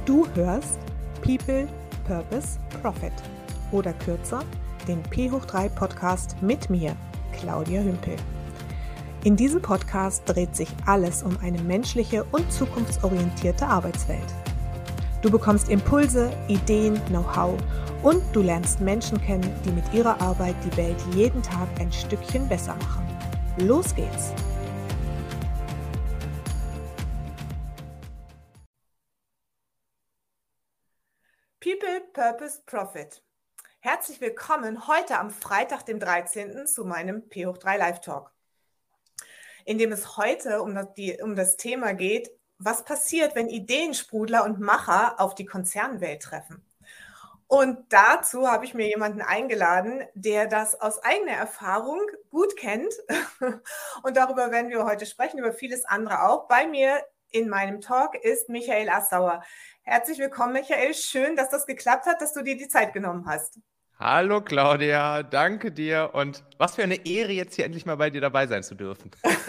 Du hörst People, Purpose, Profit oder kürzer den P3 Podcast mit mir, Claudia Hümpel. In diesem Podcast dreht sich alles um eine menschliche und zukunftsorientierte Arbeitswelt. Du bekommst Impulse, Ideen, Know-how und du lernst Menschen kennen, die mit ihrer Arbeit die Welt jeden Tag ein Stückchen besser machen. Los geht's! People, Purpose, Profit. Herzlich willkommen heute am Freitag, dem 13. zu meinem P3 Live Talk, in dem es heute um das Thema geht, was passiert, wenn Ideensprudler und Macher auf die Konzernwelt treffen. Und dazu habe ich mir jemanden eingeladen, der das aus eigener Erfahrung gut kennt. Und darüber werden wir heute sprechen, über vieles andere auch. Bei mir in meinem Talk ist Michael Assauer. Herzlich willkommen, Michael. Schön, dass das geklappt hat, dass du dir die Zeit genommen hast. Hallo Claudia, danke dir und was für eine Ehre, jetzt hier endlich mal bei dir dabei sein zu dürfen.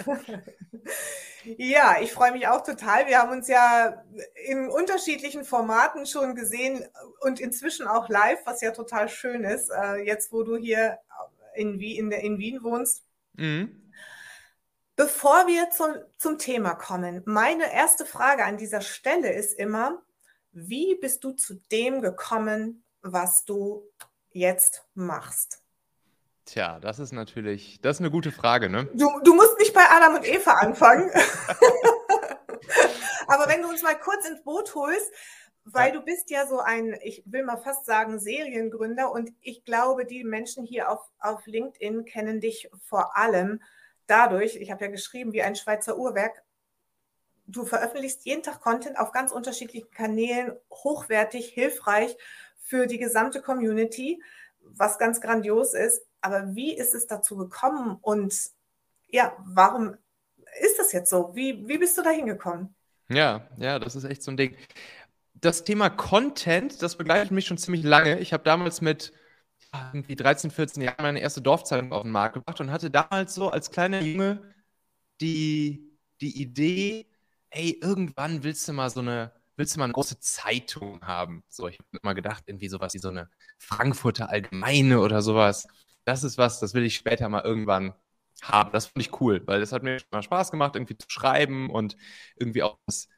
Ja, ich freue mich auch total. Wir haben uns ja in unterschiedlichen Formaten schon gesehen und inzwischen auch live, was ja total schön ist, jetzt wo du hier in Wien wohnst. Mhm. Bevor wir zum Thema kommen, meine erste Frage an dieser Stelle ist immer, wie bist du zu dem gekommen, was du jetzt machst? Tja, das ist eine gute Frage, ne? Du musst nicht bei Adam und Eva anfangen. Aber wenn du uns mal kurz ins Boot holst, weil du bist ja so ein, ich will mal fast sagen, Seriengründer und ich glaube, die Menschen hier auf LinkedIn kennen dich vor allem dadurch, ich habe ja geschrieben, wie ein Schweizer Uhrwerk, du veröffentlichst jeden Tag Content auf ganz unterschiedlichen Kanälen, hochwertig, hilfreich für die gesamte Community, was ganz grandios ist. Aber wie ist es dazu gekommen und ja, warum ist das jetzt so? Wie bist du da hingekommen? Ja, das ist echt so ein Ding. Das Thema Content, das begleitet mich schon ziemlich lange. Ich habe damals mit irgendwie 13, 14 Jahren meine erste Dorfzeitung auf den Markt gebracht und hatte damals so als kleiner Junge die Idee, ey, irgendwann willst du mal eine große Zeitung haben. So, ich habe immer gedacht, irgendwie sowas wie so eine Frankfurter Allgemeine oder sowas. Das ist was, das will ich später mal irgendwann haben. Das fand ich cool, weil das hat mir mal Spaß gemacht, irgendwie zu schreiben und irgendwie auch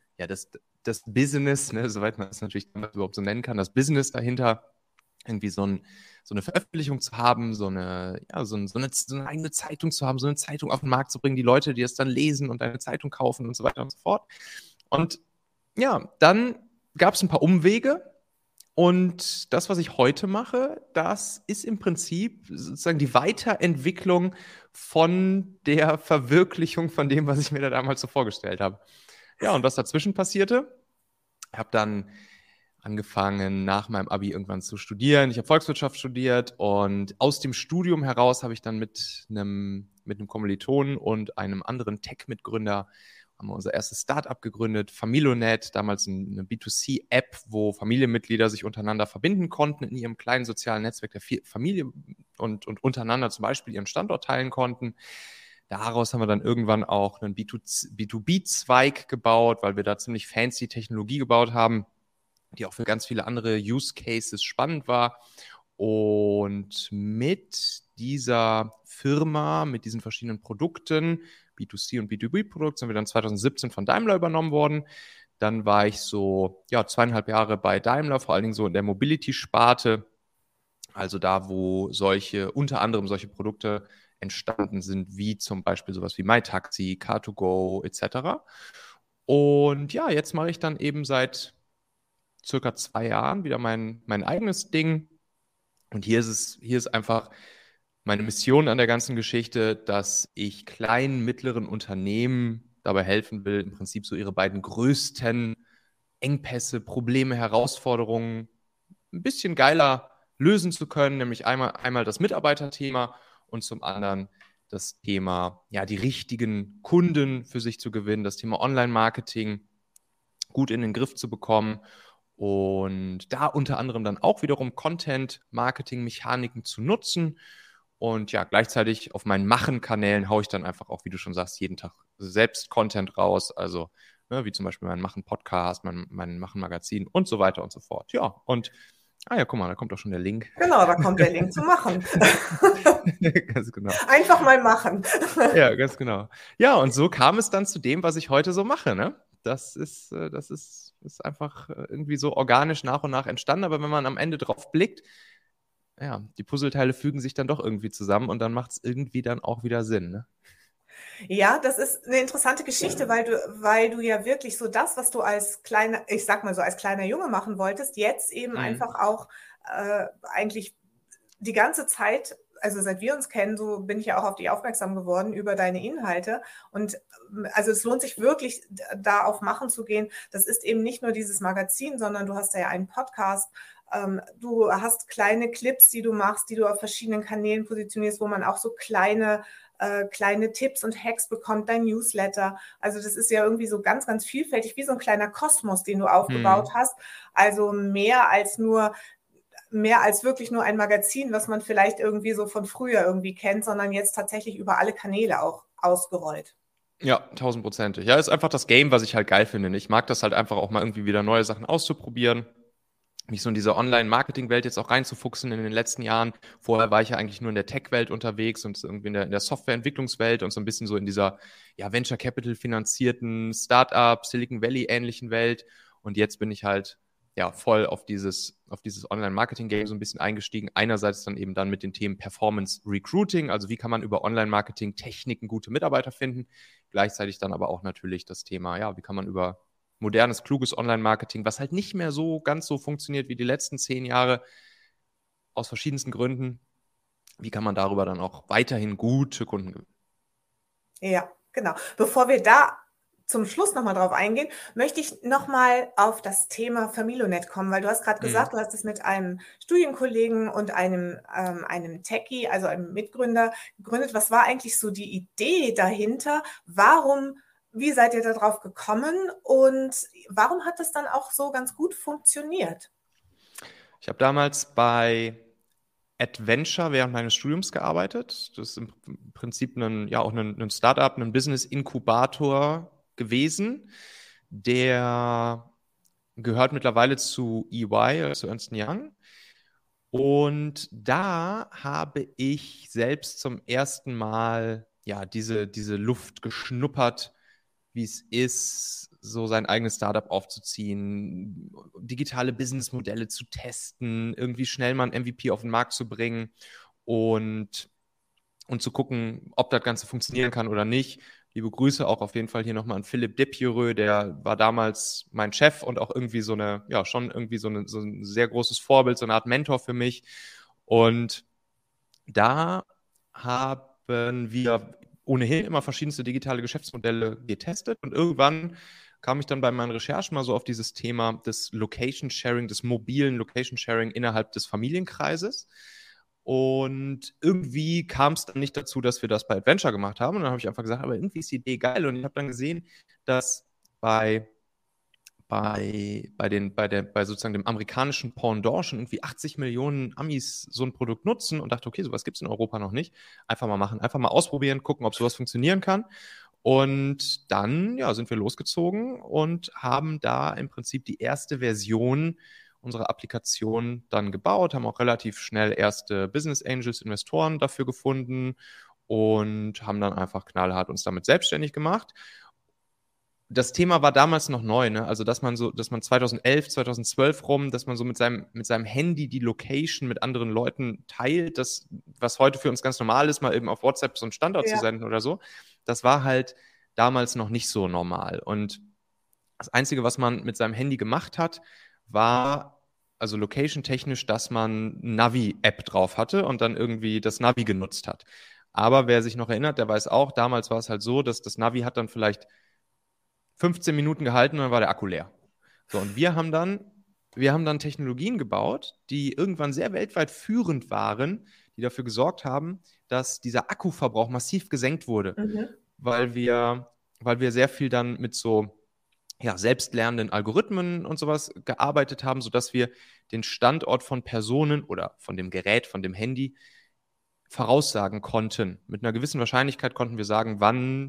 das Business, ne, soweit man es natürlich überhaupt so nennen kann, das Business dahinter, irgendwie so eine Veröffentlichung zu haben, so eine eigene Zeitung zu haben, so eine Zeitung auf den Markt zu bringen, die Leute, die es dann lesen und eine Zeitung kaufen und so weiter und so fort. Und ja, dann gab es ein paar Umwege und das, was ich heute mache, das ist im Prinzip sozusagen die Weiterentwicklung von der Verwirklichung von dem, was ich mir da damals so vorgestellt habe. Ja, und was dazwischen passierte, ich habe dann angefangen, nach meinem Abi irgendwann zu studieren. Ich habe Volkswirtschaft studiert und aus dem Studium heraus habe ich dann mit einem Kommilitonen und einem anderen Tech-Mitgründer haben wir unser erstes Startup gegründet, Familonet, damals eine B2C-App, wo Familienmitglieder sich untereinander verbinden konnten in ihrem kleinen sozialen Netzwerk der Familie und untereinander zum Beispiel ihren Standort teilen konnten. Daraus haben wir dann irgendwann auch einen B2B-Zweig gebaut, weil wir da ziemlich fancy Technologie gebaut haben, die auch für ganz viele andere Use Cases spannend war. Und mit dieser Firma, mit diesen verschiedenen Produkten, B2C und B2B-Produkte, sind wir dann 2017 von Daimler übernommen worden. Dann war ich so 2,5 Jahre bei Daimler, vor allen Dingen so in der Mobility-Sparte, also da, wo unter anderem solche Produkte entstanden sind, wie zum Beispiel sowas wie MyTaxi, Car2Go etc. Und ja, jetzt mache ich dann eben seit circa 2 Jahren wieder mein eigenes Ding. Und hier ist einfach meine Mission an der ganzen Geschichte, dass ich kleinen, mittleren Unternehmen dabei helfen will, im Prinzip so ihre beiden größten Engpässe, Probleme, Herausforderungen ein bisschen geiler lösen zu können, nämlich einmal das Mitarbeiterthema und zum anderen das Thema, die richtigen Kunden für sich zu gewinnen, das Thema Online-Marketing gut in den Griff zu bekommen und da unter anderem dann auch wiederum Content-Marketing-Mechaniken zu nutzen. Und ja, gleichzeitig auf meinen Machen-Kanälen haue ich dann einfach auch, wie du schon sagst, jeden Tag selbst Content raus. Also ne, wie zum Beispiel mein Machen Podcast, mein Machen Magazin und so weiter und so fort. Ja, und ja, guck mal, da kommt auch schon der Link. Genau, da kommt der Link zu machen. Ganz genau. Einfach mal machen. Ja, ganz genau. Ja, und so kam es dann zu dem, was ich heute so mache, ne? Das ist einfach irgendwie so organisch nach und nach entstanden, aber wenn man am Ende drauf blickt, ja, die Puzzleteile fügen sich dann doch irgendwie zusammen und dann macht es irgendwie dann auch wieder Sinn, ne? Ja, das ist eine interessante Geschichte, weil du ja wirklich so das, was du als kleiner, ich sag mal so, als kleiner Junge machen wolltest, jetzt eben Mhm. einfach auch eigentlich die ganze Zeit, also seit wir uns kennen, so bin ich ja auch auf dich aufmerksam geworden über deine Inhalte. Und also es lohnt sich wirklich, da auf Machen zu gehen. Das ist eben nicht nur dieses Magazin, sondern du hast ja einen Podcast. Du hast kleine Clips, die du machst, die du auf verschiedenen Kanälen positionierst, wo man auch so kleine Tipps und Hacks bekommt, dein Newsletter. Also das ist ja irgendwie so ganz, ganz vielfältig, wie so ein kleiner Kosmos, den du aufgebaut hast. Also mehr als wirklich nur ein Magazin, was man vielleicht irgendwie so von früher irgendwie kennt, sondern jetzt tatsächlich über alle Kanäle auch ausgerollt. Ja, 1000%. Ja, ist einfach das Game, was ich halt geil finde. Ich mag das halt einfach auch mal irgendwie wieder neue Sachen auszuprobieren, mich so in diese Online-Marketing-Welt jetzt auch reinzufuchsen in den letzten Jahren. Vorher war ich ja eigentlich nur in der Tech-Welt unterwegs und irgendwie in der Software-Entwicklungswelt und so ein bisschen so in dieser ja, Venture Capital-finanzierten Startup, Silicon Valley-ähnlichen Welt. Und jetzt bin ich halt ja voll auf dieses Online-Marketing-Game so ein bisschen eingestiegen. Einerseits dann eben dann mit den Themen Performance Recruiting, also wie kann man über Online-Marketing-Techniken gute Mitarbeiter finden. Gleichzeitig dann aber auch natürlich das Thema, ja, wie kann man über modernes, kluges Online-Marketing, was halt nicht mehr so ganz so funktioniert wie die letzten 10 Jahre, aus verschiedensten Gründen. Wie kann man darüber dann auch weiterhin gute Kunden gewinnen? Ja, genau. Bevor wir da zum Schluss nochmal drauf eingehen, möchte ich nochmal auf das Thema Familonet kommen, weil du hast gerade Mhm. gesagt, du hast es mit einem Studienkollegen und einem Techie, also einem Mitgründer, gegründet. Was war eigentlich so die Idee dahinter? Wie seid ihr darauf gekommen und warum hat das dann auch so ganz gut funktioniert? Ich habe damals bei Adventure während meines Studiums gearbeitet. Das ist im Prinzip ja, auch ein Startup, ein Business-Inkubator gewesen, der gehört mittlerweile zu EY, zu Ernst Young. Und da habe ich selbst zum ersten Mal ja diese Luft geschnuppert, wie es ist, so sein eigenes Startup aufzuziehen, digitale Businessmodelle zu testen, irgendwie schnell mal ein MVP auf den Markt zu bringen und, und zu gucken, ob das Ganze funktionieren kann oder nicht. Liebe Grüße auch auf jeden Fall hier nochmal an Philipp Depiereux, der war damals mein Chef und auch irgendwie schon irgendwie so ein sehr großes Vorbild, so eine Art Mentor für mich. Und da haben wir ohnehin immer verschiedenste digitale Geschäftsmodelle getestet und irgendwann kam ich dann bei meinen Recherchen mal so auf dieses Thema des Location Sharing, des mobilen Location Sharing innerhalb des Familienkreises. Und irgendwie kam es dann nicht dazu, dass wir das bei Adventure gemacht haben. Und dann habe ich einfach gesagt, aber irgendwie ist die Idee geil. Und ich habe dann gesehen, dass bei sozusagen dem amerikanischen Pendant schon irgendwie 80 Millionen Amis so ein Produkt nutzen und dachte, okay, sowas gibt es in Europa noch nicht. Einfach mal machen, einfach mal ausprobieren, gucken, ob sowas funktionieren kann. Und dann ja, sind wir losgezogen und haben da im Prinzip die erste Version unserer Applikation dann gebaut, haben auch relativ schnell erste Business Angels, Investoren dafür gefunden und haben dann einfach knallhart uns damit selbstständig gemacht. Das Thema war damals noch neu, ne? Also, dass man 2011, 2012 rum, dass man so mit seinem Handy die Location mit anderen Leuten teilt, das, was heute für uns ganz normal ist, mal eben auf WhatsApp so einen Standort zu Ja. senden oder so, das war halt damals noch nicht so normal. Und das Einzige, was man mit seinem Handy gemacht hat, war, also location-technisch, dass man Navi-App drauf hatte und dann irgendwie das Navi genutzt hat. Aber wer sich noch erinnert, der weiß auch, damals war es halt so, dass das Navi hat dann vielleicht 15 Minuten gehalten und dann war der Akku leer. So, und wir haben dann Technologien gebaut, die irgendwann sehr weltweit führend waren, die dafür gesorgt haben, dass dieser Akkuverbrauch massiv gesenkt wurde, Mhm. weil wir sehr viel dann mit so ja, selbstlernenden Algorithmen und sowas gearbeitet haben, sodass wir den Standort von Personen oder von dem Gerät, von dem Handy voraussagen konnten. Mit einer gewissen Wahrscheinlichkeit konnten wir sagen, wann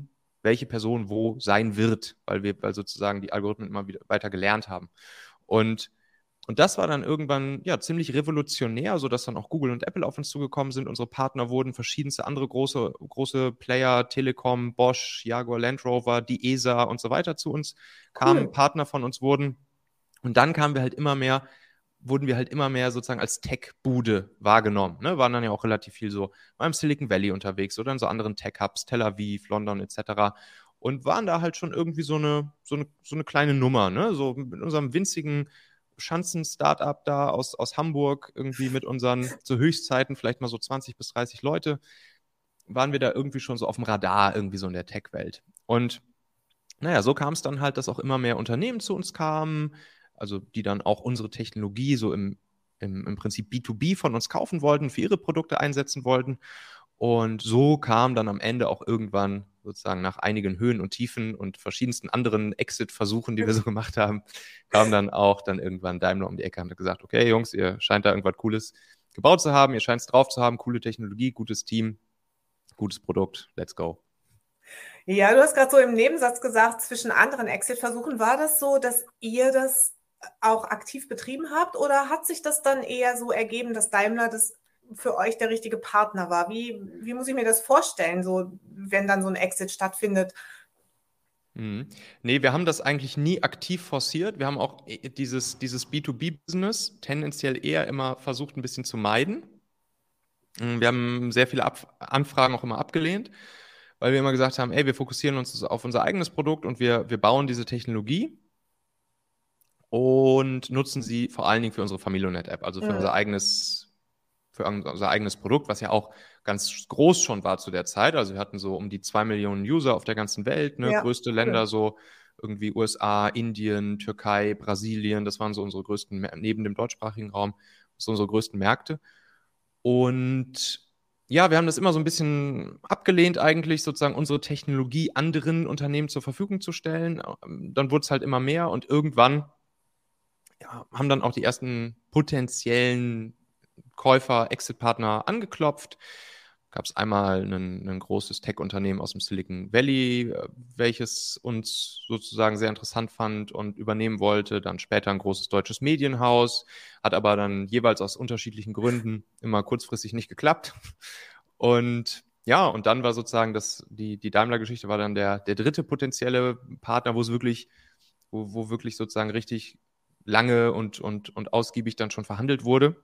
welche Person wo sein wird, weil sozusagen die Algorithmen immer wieder weiter gelernt haben. Und das war dann irgendwann ja ziemlich revolutionär, sodass dann auch Google und Apple auf uns zugekommen sind. Unsere Partner wurden verschiedenste andere große Player, Telekom, Bosch, Jaguar Land Rover, die ESA und so weiter zu uns kamen, Cool. Partner von uns wurden. Und dann wurden wir halt immer mehr sozusagen als Tech-Bude wahrgenommen. Ne? Waren dann ja auch relativ viel so beim Silicon Valley unterwegs oder in so anderen Tech-Hubs, Tel Aviv, London etc. Und waren da halt schon irgendwie so eine kleine Nummer, ne? So mit unserem winzigen Schanzen-Startup da aus Hamburg, irgendwie mit unseren zu Höchstzeiten vielleicht mal so 20 bis 30 Leute, waren wir da irgendwie schon so auf dem Radar, irgendwie so in der Tech-Welt. Und naja, so kam es dann halt, dass auch immer mehr Unternehmen zu uns kamen, also die dann auch unsere Technologie so im Prinzip B2B von uns kaufen wollten, für ihre Produkte einsetzen wollten. Und so kam dann am Ende auch irgendwann sozusagen nach einigen Höhen und Tiefen und verschiedensten anderen Exit-Versuchen, die wir so gemacht haben, kam dann auch dann irgendwann Daimler um die Ecke und hat gesagt, okay, Jungs, ihr scheint da irgendwas Cooles gebaut zu haben, ihr scheint es drauf zu haben, coole Technologie, gutes Team, gutes Produkt, let's go. Ja, du hast gerade so im Nebensatz gesagt, zwischen anderen Exit-Versuchen, war das so, dass ihr das auch aktiv betrieben habt oder hat sich das dann eher so ergeben, dass Daimler das für euch der richtige Partner war? Wie muss ich mir das vorstellen, so, wenn dann so ein Exit stattfindet? Mhm. Nee, wir haben das eigentlich nie aktiv forciert. Wir haben auch dieses B2B-Business tendenziell eher immer versucht, ein bisschen zu meiden. Wir haben sehr viele Anfragen auch immer abgelehnt, weil wir immer gesagt haben, ey, wir fokussieren uns auf unser eigenes Produkt und wir bauen diese Technologie und nutzen sie vor allen Dingen für unsere Familionet-App, also Mhm. für unser eigenes Produkt, was ja auch ganz groß schon war zu der Zeit. Also wir hatten so um die 2 Millionen User auf der ganzen Welt, ne? Ja, Größte cool. Länder so irgendwie USA, Indien, Türkei, Brasilien, das waren so unsere größten, neben dem deutschsprachigen Raum, so unsere größten Märkte. Und ja, wir haben das immer so ein bisschen abgelehnt, eigentlich sozusagen unsere Technologie anderen Unternehmen zur Verfügung zu stellen. Dann wurde es halt immer mehr und irgendwann ja, haben dann auch die ersten potenziellen Käufer, Exit-Partner angeklopft. Gab es einmal ein großes Tech-Unternehmen aus dem Silicon Valley, welches uns sozusagen sehr interessant fand und übernehmen wollte. Dann später ein großes deutsches Medienhaus, hat aber dann jeweils aus unterschiedlichen Gründen immer kurzfristig nicht geklappt. Und ja, und dann war sozusagen die Daimler-Geschichte war dann der dritte potenzielle Partner, wo wirklich sozusagen richtig lange und ausgiebig dann schon verhandelt wurde.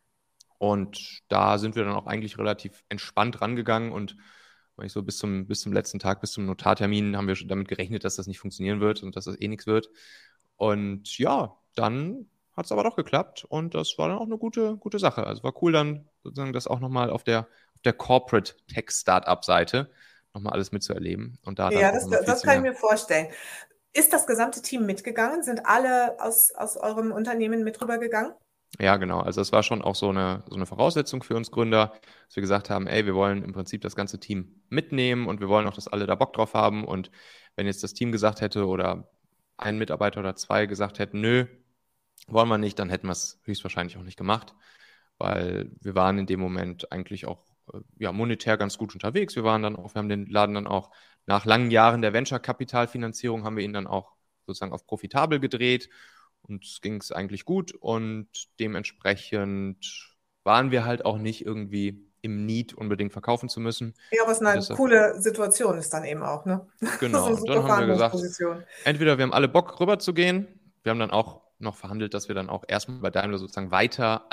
Und da sind wir dann auch eigentlich relativ entspannt rangegangen und weil ich so bis zum letzten Tag, bis zum Notartermin, haben wir schon damit gerechnet, dass das nicht funktionieren wird und dass das eh nichts wird. Und ja, dann hat es aber doch geklappt und das war dann auch eine gute Sache. Also war cool dann sozusagen das auch nochmal auf der Corporate Tech Startup Seite nochmal alles mitzuerleben und da dann Ja, auch nochmal viel das zu kann ich lernen. mir vorstellen. Ist das gesamte Team mitgegangen? Sind alle aus eurem Unternehmen mit rübergegangen? Ja, genau. Also das war schon auch so eine Voraussetzung für uns Gründer, dass wir gesagt haben, ey, wir wollen im Prinzip das ganze Team mitnehmen und wir wollen auch, dass alle da Bock drauf haben. Und wenn jetzt das Team gesagt hätte oder ein Mitarbeiter oder zwei gesagt hätten, nö, wollen wir nicht, dann hätten wir es höchstwahrscheinlich auch nicht gemacht, weil wir waren in dem Moment eigentlich auch ja, monetär ganz gut unterwegs. Wir haben den Laden dann auch nach langen Jahren der Venture-Kapitalfinanzierung haben wir ihn dann auch sozusagen auf profitabel gedreht und es ging es eigentlich gut und dementsprechend waren wir halt auch nicht irgendwie im Need unbedingt verkaufen zu müssen. Ja, was Und eine deshalb, coole Situation ist dann eben auch, ne? Das ist genau, eine und dann super haben wir gesagt, Verhandlungsposition. entweder wir haben alle Bock rüber zu gehen, wir haben dann auch noch verhandelt, dass wir dann auch erstmal bei Daimler sozusagen weiter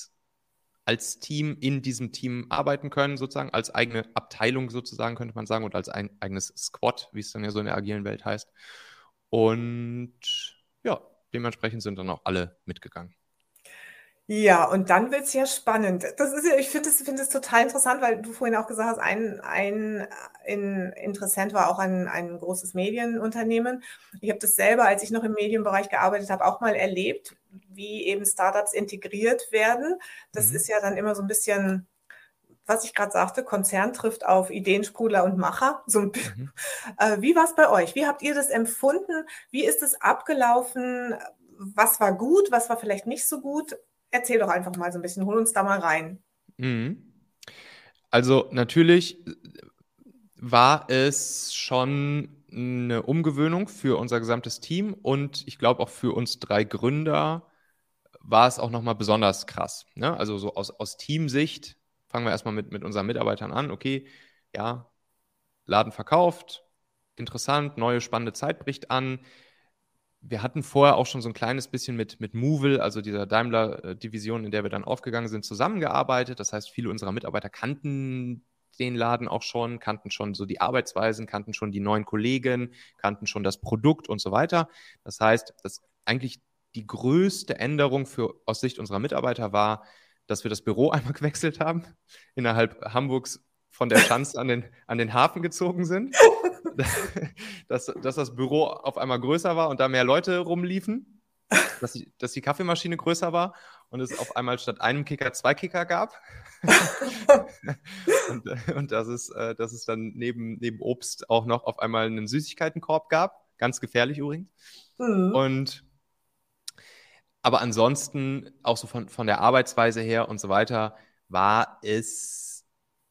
als Team in diesem Team arbeiten können, sozusagen, als eigene Abteilung sozusagen, könnte man sagen, und als ein eigenes Squad, wie es dann ja so in der agilen Welt heißt. Und ja, dementsprechend sind dann auch alle mitgegangen. Ja, und dann wird's ja spannend. Das ist ja, ich finde es total interessant, weil du vorhin auch gesagt hast, ein Interessent war auch ein großes Medienunternehmen. Ich habe das selber, als ich noch im Medienbereich gearbeitet habe, auch mal erlebt, wie eben Startups integriert werden. Das Mhm. ist ja dann immer so ein bisschen, was ich gerade sagte, Konzern trifft auf Ideensprudler und Macher. Mhm. Wie war es bei euch? Wie habt ihr das empfunden? Wie ist es abgelaufen? Was war gut? Was war vielleicht nicht so gut? Erzähl doch einfach mal so ein bisschen, hol uns da mal rein. Mhm. Also natürlich war es schon eine Umgewöhnung für unser gesamtes Team und ich glaube auch für uns 3 Gründer war es auch nochmal besonders krass. Ne? Also so aus Teamsicht fangen wir erstmal mit unseren Mitarbeitern an. Okay, ja, Laden verkauft, interessant, neue spannende Zeit bricht an. Wir hatten vorher auch schon so ein kleines bisschen mit Movil, also dieser Daimler-Division, in der wir dann aufgegangen sind, zusammengearbeitet. Das heißt, viele unserer Mitarbeiter kannten den Laden auch schon, kannten schon so die Arbeitsweisen, kannten schon die neuen Kollegen, kannten schon das Produkt und so weiter. Das heißt, dass eigentlich die größte Änderung aus Sicht unserer Mitarbeiter war, dass wir das Büro einmal gewechselt haben, innerhalb Hamburgs von der Schanze an den Hafen gezogen sind, dass das Büro auf einmal größer war und da mehr Leute rumliefen, dass die Kaffeemaschine größer war und es auf einmal statt einem Kicker 2 Kicker gab. und dass es dann neben Obst auch noch auf einmal einen Süßigkeitenkorb gab. Ganz gefährlich übrigens. Mhm. Aber ansonsten, auch so von der Arbeitsweise her und so weiter, war es,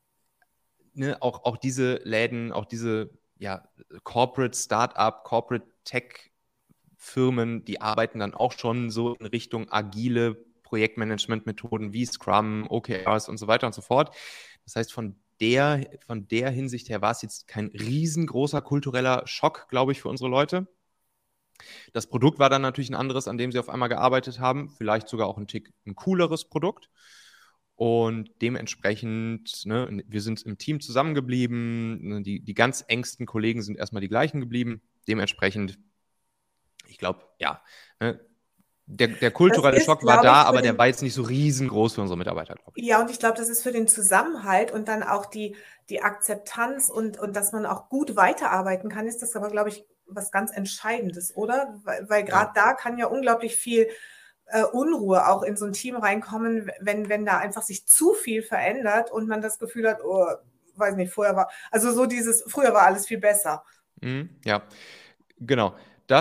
ne, auch diese Läden, auch diese Corporate Startup, Corporate Tech Firmen, die arbeiten dann auch schon so in Richtung agile Projektmanagement-Methoden wie Scrum, OKRs und so weiter und so fort. Das heißt, von der Hinsicht her war es jetzt kein riesengroßer kultureller Schock, glaube ich, für unsere Leute. Das Produkt war dann natürlich ein anderes, an dem sie auf einmal gearbeitet haben, vielleicht sogar auch ein cooleres Produkt. Und dementsprechend, ne, wir sind im Team zusammengeblieben, ne, die ganz engsten Kollegen sind erstmal die gleichen geblieben. Dementsprechend, ich glaube, ja, ne, der Das kulturelle ist, Schock war glaube da, ich, aber der war jetzt nicht so riesengroß für unsere Mitarbeiter, glaube ich. ja, und ich glaube, das ist für den Zusammenhalt und dann auch die Akzeptanz und dass man auch gut weiterarbeiten kann, ist das aber, glaube ich, was ganz Entscheidendes, oder? Weil Ja. gerade da kann ja unglaublich viel Unruhe auch in so ein Team reinkommen, wenn da einfach sich zu viel verändert und man das Gefühl hat, oh, weiß nicht, also so früher war alles viel besser. Ja, genau.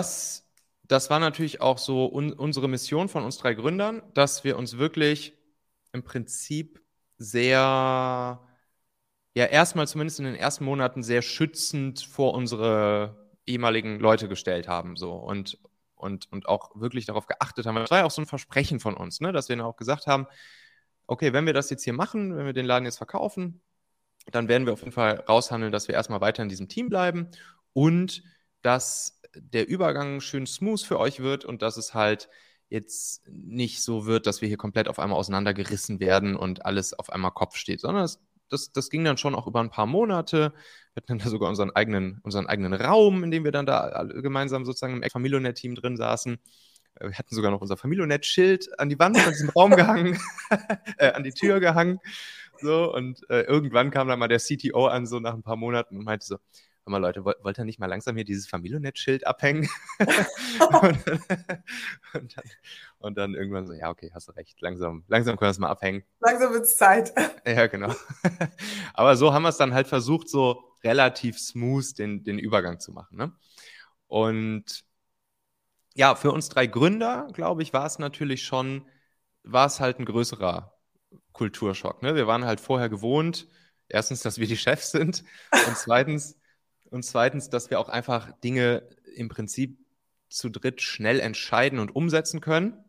Das war natürlich auch so unsere Mission von uns 3 Gründern, dass wir uns wirklich im Prinzip sehr, ja, erstmal zumindest in den ersten Monaten sehr schützend vor unsere ehemaligen Leute gestellt haben, so und auch wirklich darauf geachtet haben. Das war ja auch so ein Versprechen von uns, ne, dass wir dann auch gesagt haben, okay, wenn wir das jetzt hier machen, wenn wir den Laden jetzt verkaufen, dann werden wir auf jeden Fall raushandeln, dass wir erstmal weiter in diesem Team bleiben und dass der Übergang schön smooth für euch wird und dass es halt jetzt nicht so wird, dass wir hier komplett auf einmal auseinandergerissen werden und alles auf einmal Kopf steht, sondern das ging dann schon auch über ein paar Monate. Wir hatten dann da sogar unseren eigenen Raum, in dem wir dann da alle gemeinsam sozusagen im Familionet-Team drin saßen. Wir hatten sogar noch unser Familionet-Schild an die Wand von diesem Raum gehangen, an die Tür gehangen. So, und irgendwann kam dann mal der CTO an, so nach ein paar Monaten und meinte so, hör mal Leute, wollt ihr nicht mal langsam hier dieses Familionet-Schild abhängen? und, und, dann, und dann irgendwann so, ja, okay, hast du recht, langsam können wir es mal abhängen. Langsam wird es Zeit. Ja, genau. Aber so haben wir es dann halt versucht, so relativ smooth den Übergang zu machen. Ne? Und ja, für uns 3 Gründer, glaube ich, war es halt ein größerer Kulturschock. Ne? Wir waren halt vorher gewohnt, erstens, dass wir die Chefs sind und zweitens, dass wir auch einfach Dinge im Prinzip zu dritt schnell entscheiden und umsetzen können.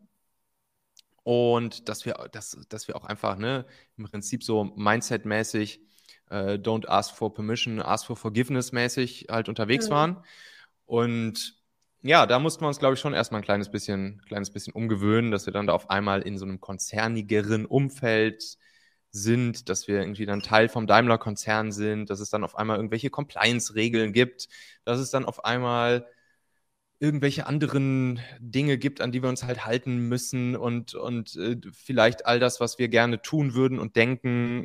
Und dass wir auch einfach, ne, im Prinzip so Mindset-mäßig, don't ask for permission, ask for forgiveness-mäßig halt unterwegs Mhm. waren. Und ja, da mussten wir uns, glaube ich, schon erstmal ein kleines bisschen umgewöhnen, dass wir dann da auf einmal in so einem konzernigeren Umfeld sind, dass wir irgendwie dann Teil vom Daimler-Konzern sind, dass es dann auf einmal irgendwelche Compliance-Regeln gibt, dass es dann auf einmal irgendwelche anderen Dinge gibt, an die wir uns halt halten müssen und vielleicht all das, was wir gerne tun würden und denken,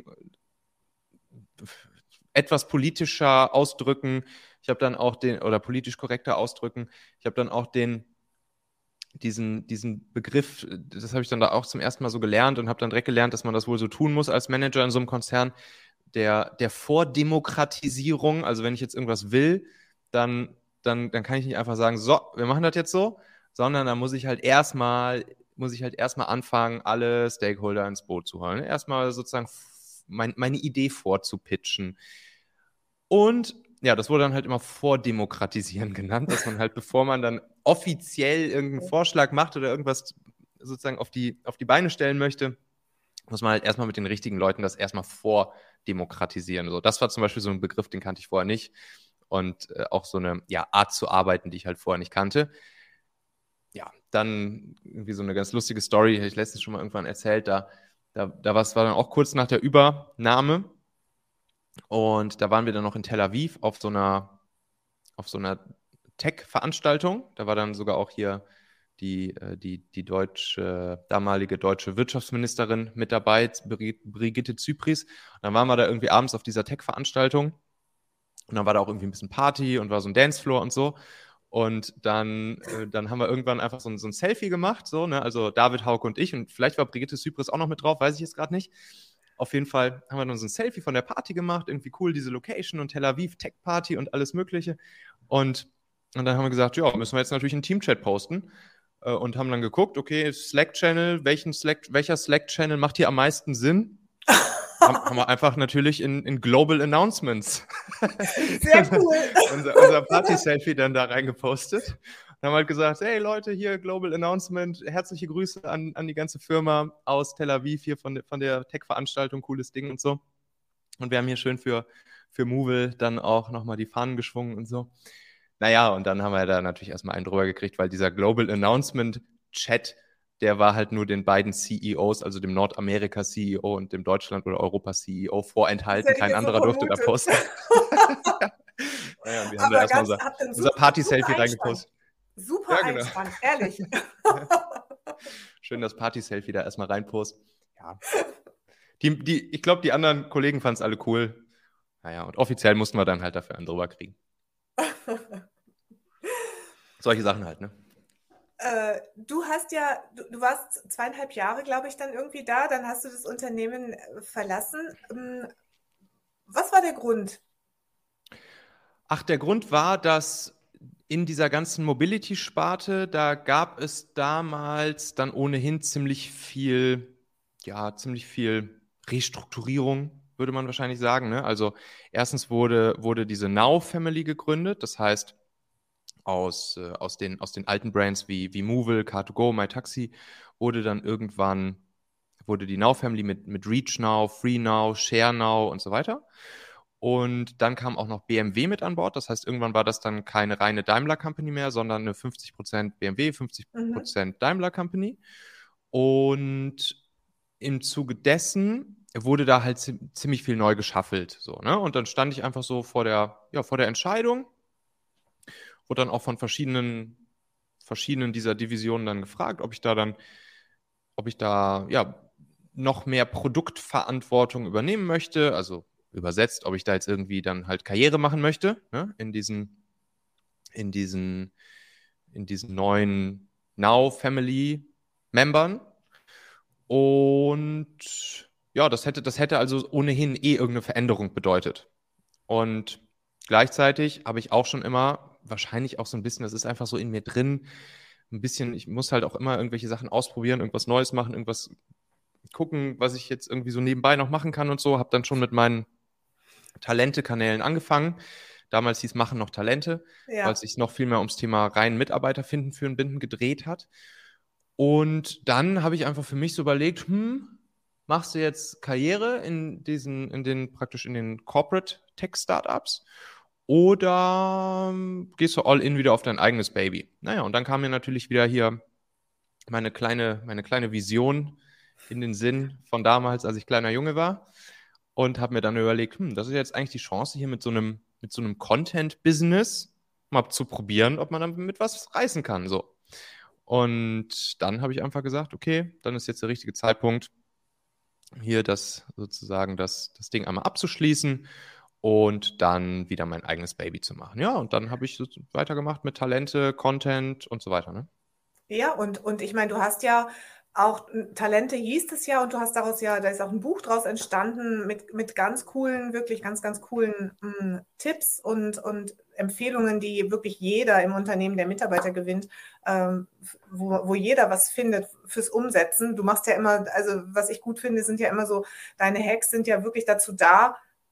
etwas politischer ausdrücken. Ich habe dann auch oder politisch korrekter ausdrücken. Ich habe dann auch diesen Begriff, das habe ich dann da auch zum ersten Mal so gelernt und habe dann direkt gelernt, dass man das wohl so tun muss als Manager in so einem Konzern, der Vordemokratisierung, also wenn ich jetzt irgendwas will, dann kann ich nicht einfach sagen, so, wir machen das jetzt so, sondern da muss ich halt erstmal anfangen, alle Stakeholder ins Boot zu holen. Erstmal sozusagen meine Idee vorzupitchen. Und ja, das wurde dann halt immer Vordemokratisieren genannt, dass man halt, bevor man dann offiziell irgendeinen Vorschlag macht oder irgendwas sozusagen auf die Beine stellen möchte, muss man halt erstmal mit den richtigen Leuten das erstmal vordemokratisieren. So, das war zum Beispiel so ein Begriff, den kannte ich vorher nicht. Und auch so eine Art zu arbeiten, die ich halt vorher nicht kannte. Ja, dann irgendwie so eine ganz lustige Story, habe ich letztens schon mal irgendwann erzählt, war dann auch kurz nach der Übernahme. Und da waren wir dann noch in Tel Aviv auf so einer Tech-Veranstaltung. Da war dann sogar auch hier die damalige deutsche Wirtschaftsministerin mit dabei, Brigitte Zypries. Und dann waren wir da irgendwie abends auf dieser Tech-Veranstaltung. Und dann war da auch irgendwie ein bisschen Party und war so ein Dancefloor und so. Und dann haben wir irgendwann einfach so ein Selfie gemacht, so, ne? Also David, Hauke und ich. Und vielleicht war Brigitte Zypris auch noch mit drauf, weiß ich jetzt gerade nicht. Auf jeden Fall haben wir dann so ein Selfie von der Party gemacht. Irgendwie cool, diese Location und Tel Aviv, Tech-Party und alles Mögliche. Und dann haben wir gesagt, ja, müssen wir jetzt natürlich einen Team-Chat posten. Und haben dann geguckt, okay, Slack-Channel, welcher Slack-Channel macht hier am meisten Sinn? Haben wir einfach natürlich in Global Announcements Sehr cool. unser Party-Selfie dann da reingepostet. Und haben halt gesagt, hey Leute, hier Global Announcement, herzliche Grüße an die ganze Firma aus Tel Aviv, hier von der Tech-Veranstaltung, cooles Ding und so. Und wir haben hier schön für Movil dann auch nochmal die Fahnen geschwungen und so. Naja, und dann haben wir da natürlich erstmal einen drüber gekriegt, weil dieser Global Announcement Chat, der war halt nur den beiden CEOs, also dem Nordamerika-CEO und dem Deutschland- oder Europa-CEO vorenthalten. Kein anderer durfte da posten. Naja, und wir haben da erstmal unser Party-Selfie reingepostet. Super Einstand, ehrlich. Schön das Party-Selfie da erstmal reinposten. Ja. Ich glaube, die anderen Kollegen fanden es alle cool. Naja, und offiziell mussten wir dann halt dafür einen drüber kriegen. Solche Sachen halt, ne? Du warst 2,5 Jahre, glaube ich, dann irgendwie da, dann hast du das Unternehmen verlassen. Was war der Grund? Ach, der Grund war, dass in dieser ganzen Mobility-Sparte, da gab es damals dann ohnehin ziemlich viel Restrukturierung, würde man wahrscheinlich sagen, ne? Also erstens wurde diese Now Family gegründet, das heißt aus den alten Brands wie Movil, Car2Go, MyTaxi wurde dann irgendwann die Now Family mit Reach Now, Free Now, Share Now und so weiter. Und dann kam auch noch BMW mit an Bord. Das heißt, irgendwann war das dann keine reine Daimler Company mehr, sondern eine 50% BMW, 50% Daimler Company. Und im Zuge dessen wurde da halt ziemlich viel neu geschaffelt. So, ne? Und dann stand ich einfach so vor der Entscheidung, wurde dann auch von verschiedenen dieser Divisionen dann gefragt, ob ich da noch mehr Produktverantwortung übernehmen möchte, also übersetzt, ob ich da jetzt irgendwie dann halt Karriere machen möchte, ne? in diesen neuen Now Family Membern. Und ja, das hätte also ohnehin irgendeine Veränderung bedeutet. Und gleichzeitig habe ich auch schon immer, wahrscheinlich auch so ein bisschen, das ist einfach so in mir drin, ein bisschen, ich muss halt auch immer irgendwelche Sachen ausprobieren, irgendwas Neues machen, irgendwas gucken, was ich jetzt irgendwie so nebenbei noch machen kann und so. Habe dann schon mit meinen Talente-Kanälen angefangen. Damals hieß Machen noch Talente, weil es sich noch viel mehr ums Thema rein Mitarbeiter finden, führen, binden gedreht hat. Und dann habe ich einfach für mich so überlegt, machst du jetzt Karriere in den Corporate Tech Startups oder gehst du all in wieder auf dein eigenes Baby? Naja, und dann kam mir natürlich wieder hier meine kleine Vision in den Sinn von damals, als ich kleiner Junge war, und habe mir dann überlegt, das ist jetzt eigentlich die Chance, hier mit so einem Content-Business mal zu probieren, ob man damit was reißen kann, so. Und dann habe ich einfach gesagt, okay, dann ist jetzt der richtige Zeitpunkt, hier das Ding einmal abzuschließen und dann wieder mein eigenes Baby zu machen. Ja, und dann habe ich so weitergemacht mit Talente, Content und so weiter, ne? Ja, und ich meine, du hast ja auch Talente hieß es ja, und du hast da ist auch ein Buch draus entstanden mit ganz coolen, wirklich ganz, ganz coolen Tipps und Empfehlungen, die wirklich jeder im Unternehmen, der Mitarbeiter gewinnt, wo jeder was findet fürs Umsetzen. Du machst ja immer, also was ich gut finde, sind ja immer so, deine Hacks sind ja wirklich dazu da,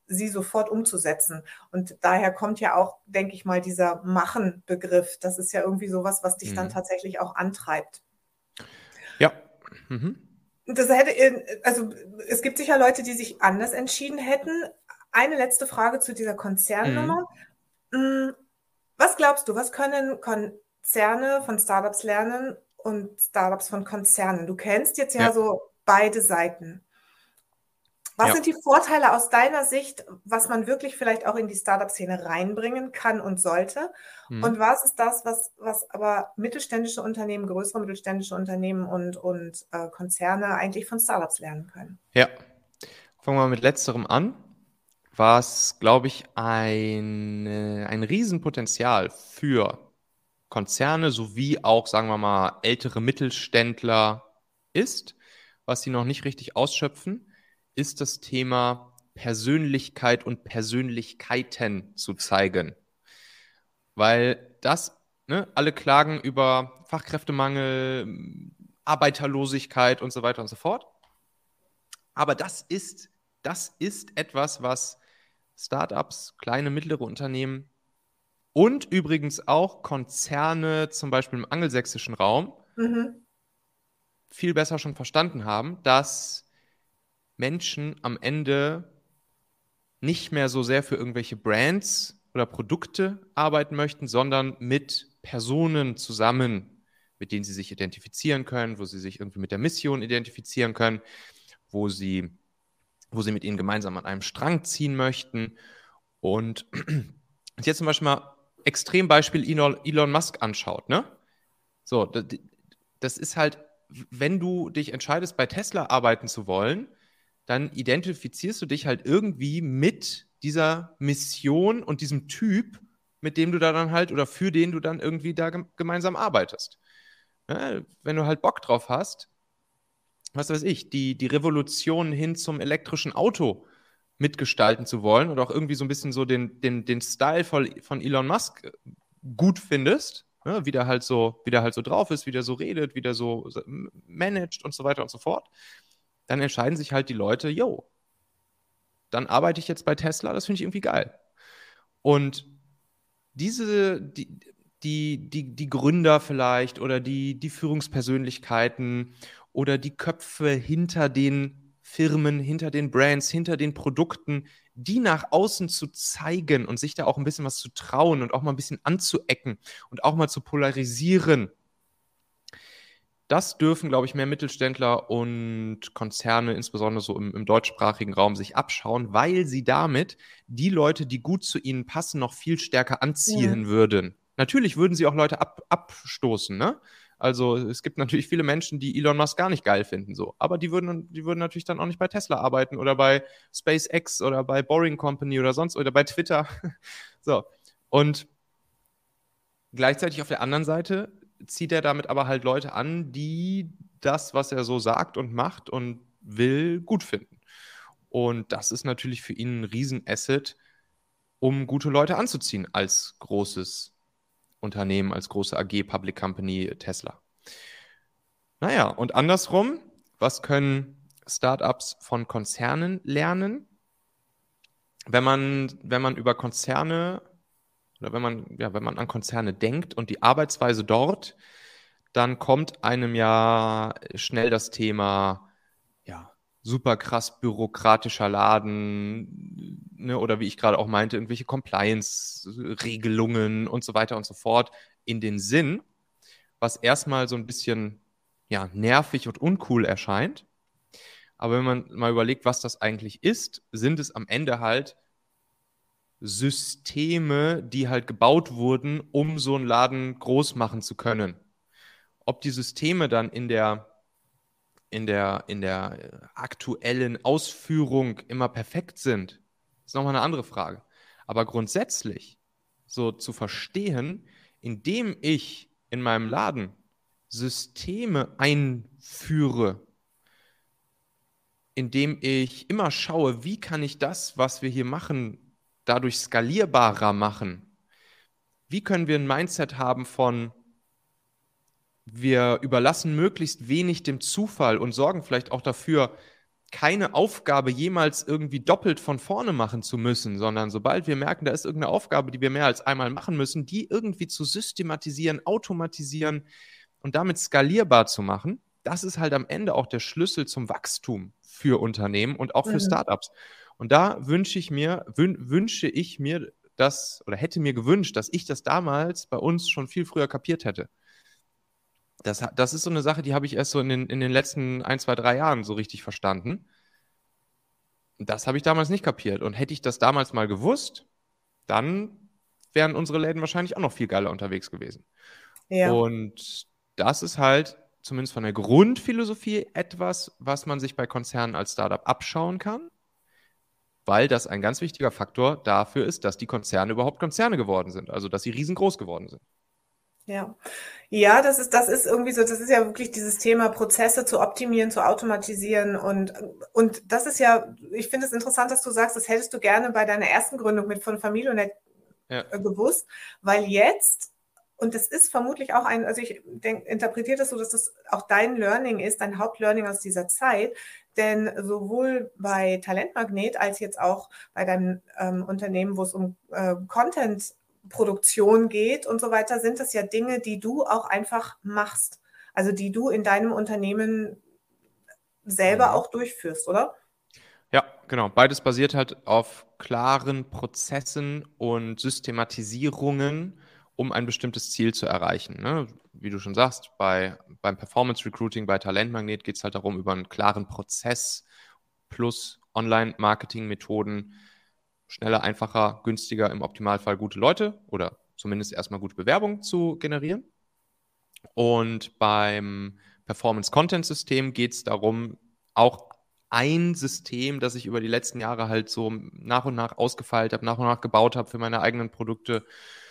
sie sofort umzusetzen. Und daher kommt ja auch, denke ich mal, dieser Machen-Begriff. Das ist ja irgendwie sowas, was dich dann tatsächlich auch antreibt. Ja. Mhm. Also es gibt sicher Leute, die sich anders entschieden hätten. Eine letzte Frage zu dieser Konzernnummer. Was glaubst du, was können Konzerne von Startups lernen und Startups von Konzernen? Du kennst jetzt ja so beide Seiten. Was sind die Vorteile aus deiner Sicht, was man wirklich vielleicht auch in die Startup-Szene reinbringen kann und sollte? Und was ist das, was aber mittelständische Unternehmen, größere mittelständische Unternehmen und Konzerne eigentlich von Startups lernen können? Ja, fangen wir mit letzterem an. Was, glaube ich, ein Riesenpotenzial für Konzerne sowie auch, sagen wir mal, ältere Mittelständler ist, was sie noch nicht richtig ausschöpfen, ist das Thema Persönlichkeit und Persönlichkeiten zu zeigen. Weil das, ne, alle klagen über Fachkräftemangel, Arbeiterlosigkeit und so weiter und so fort. Aber das ist etwas, was Startups, kleine, mittlere Unternehmen und übrigens auch Konzerne, zum Beispiel im angelsächsischen Raum, viel besser schon verstanden haben, dass Menschen am Ende nicht mehr so sehr für irgendwelche Brands oder Produkte arbeiten möchten, sondern mit Personen zusammen, mit denen sie sich identifizieren können, wo sie sich irgendwie mit der Mission identifizieren können, wo sie mit ihnen gemeinsam an einem Strang ziehen möchten. Und jetzt zum Beispiel mal Extrembeispiel Elon Musk anschaut, ne? So, das ist halt, wenn du dich entscheidest, bei Tesla arbeiten zu wollen, dann identifizierst du dich halt irgendwie mit dieser Mission und diesem Typ, mit dem du da dann halt oder für den du dann irgendwie da gemeinsam arbeitest. Ja, wenn du halt Bock drauf hast, was weiß ich, die Revolution hin zum elektrischen Auto mitgestalten zu wollen und auch irgendwie so ein bisschen so den Style von Elon Musk gut findest, ne, wie der halt so drauf ist, wie der so redet, wie der so managt und so weiter und so fort, dann entscheiden sich halt die Leute, yo, dann arbeite ich jetzt bei Tesla, das finde ich irgendwie geil. Und die Gründer vielleicht oder die Führungspersönlichkeiten oder die Köpfe hinter den Firmen, hinter den Brands, hinter den Produkten, die nach außen zu zeigen und sich da auch ein bisschen was zu trauen und auch mal ein bisschen anzuecken und auch mal zu polarisieren. Das dürfen, glaube ich, mehr Mittelständler und Konzerne, insbesondere so im deutschsprachigen Raum, sich abschauen, weil sie damit die Leute, die gut zu ihnen passen, noch viel stärker anziehen würden. Natürlich würden sie auch Leute abstoßen, ne? Also es gibt natürlich viele Menschen, die Elon Musk gar nicht geil finden, so. Aber die würden natürlich dann auch nicht bei Tesla arbeiten oder bei SpaceX oder bei Boring Company oder sonst oder bei Twitter. So. Und gleichzeitig auf der anderen Seite zieht er damit aber halt Leute an, die das, was er so sagt und macht und will, gut finden. Und das ist natürlich für ihn ein Riesenasset, um gute Leute anzuziehen als großes Unternehmen, als große AG, Public Company, Tesla. Naja, und andersrum, was können Startups von Konzernen lernen? Wenn man über Konzerne oder wenn man an Konzerne denkt und die Arbeitsweise dort, dann kommt einem ja schnell das Thema, ja, super krass bürokratischer Laden, ne, oder wie ich gerade auch meinte, irgendwelche Compliance-Regelungen und so weiter und so fort in den Sinn, was erstmal so ein bisschen, ja, nervig und uncool erscheint. Aber wenn man mal überlegt, was das eigentlich ist, sind es am Ende halt Systeme, die halt gebaut wurden, um so einen Laden groß machen zu können. Ob die Systeme dann in der aktuellen Ausführung immer perfekt sind, ist nochmal eine andere Frage. Aber grundsätzlich so zu verstehen, indem ich in meinem Laden Systeme einführe, indem ich immer schaue, wie kann ich das, was wir hier machen, dadurch skalierbarer machen? Wie können wir ein Mindset haben von, wir überlassen möglichst wenig dem Zufall und sorgen vielleicht auch dafür, keine Aufgabe jemals irgendwie doppelt von vorne machen zu müssen, sondern sobald wir merken, da ist irgendeine Aufgabe, die wir mehr als einmal machen müssen, die irgendwie zu systematisieren, automatisieren und damit skalierbar zu machen, das ist halt am Ende auch der Schlüssel zum Wachstum für Unternehmen und auch für Startups. Und da wünsche ich mir das, oder hätte mir gewünscht, dass ich das damals bei uns schon viel früher kapiert hätte. Das ist so eine Sache, die habe ich erst so in den letzten 1, 2, 3 Jahren so richtig verstanden. Das habe ich damals nicht kapiert. Und hätte ich das damals mal gewusst, dann wären unsere Läden wahrscheinlich auch noch viel geiler unterwegs gewesen. Ja. Und das ist halt zumindest von der Grundphilosophie etwas, was man sich bei Konzernen als Startup abschauen kann, weil das ein ganz wichtiger Faktor dafür ist, dass die Konzerne überhaupt Konzerne geworden sind, also dass sie riesengroß geworden sind. Ja. Ja, das ist irgendwie so, das ist ja wirklich dieses Thema, Prozesse zu optimieren, zu automatisieren und das ist ja, ich finde es interessant, dass du sagst, das hättest du gerne bei deiner ersten Gründung mit von Familionet gewusst, weil jetzt, und das ist vermutlich auch also ich interpretiere das so, dass das auch dein Learning ist, dein Hauptlearning aus dieser Zeit, denn sowohl bei Talentmagnet als jetzt auch bei deinem Unternehmen, wo es um Content-Produktion geht und so weiter, sind das ja Dinge, die du auch einfach machst. Also die du in deinem Unternehmen selber auch durchführst, oder? Ja, genau. Beides basiert halt auf klaren Prozessen und Systematisierungen, um ein bestimmtes Ziel zu erreichen. Ne? Wie du schon sagst, beim Performance Recruiting, bei Talentmagnet geht es halt darum, über einen klaren Prozess plus Online-Marketing-Methoden schneller, einfacher, günstiger, im Optimalfall gute Leute oder zumindest erstmal gute Bewerbung zu generieren. Und beim Performance-Content-System geht es darum, auch ein System, das ich über die letzten Jahre halt so nach und nach ausgefeilt habe, nach und nach gebaut habe für meine eigenen Produkte,